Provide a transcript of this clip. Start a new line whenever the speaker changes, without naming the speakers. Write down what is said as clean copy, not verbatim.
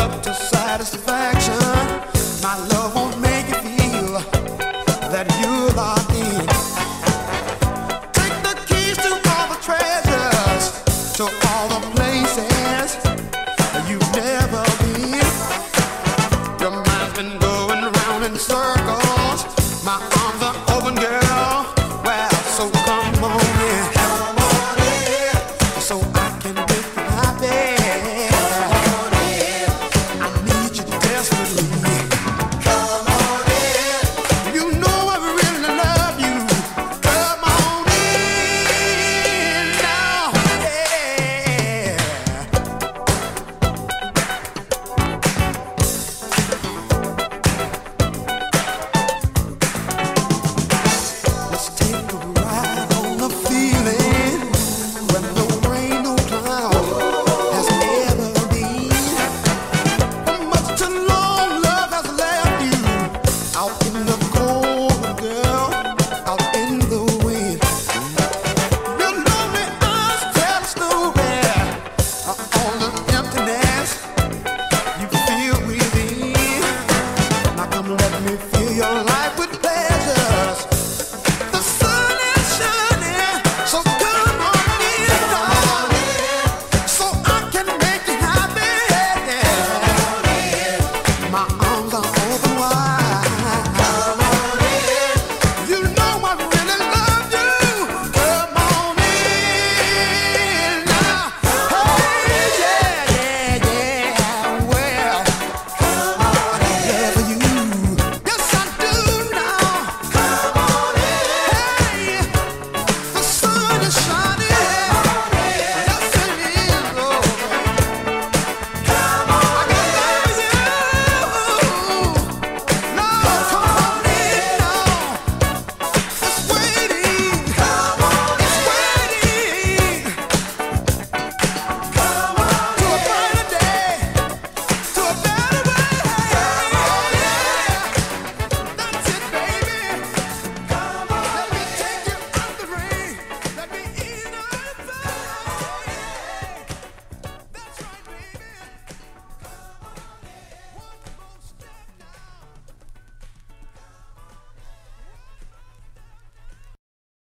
up to satisfaction. My love won't make you feel that you're locked in. Take the keys to all the treasures, to all the places you've never been. Your mind's been going round in circles. My arms are open, girl. Well, so come on in. Come on in. So I can make you happy. Come on in. I need you desperately. Come on in. You know I really love you. Come on in now. Yeah. Let's take a ride on the feeling when there ain't no cloud has ever been. Much too long love has left you out in the cold, girl, out in the wind. Your lonely eyes tell a story of all the emptiness you feel within. Now come let me fill your life with pleasures. The sun is shining, so come on in, so I can make you happy. My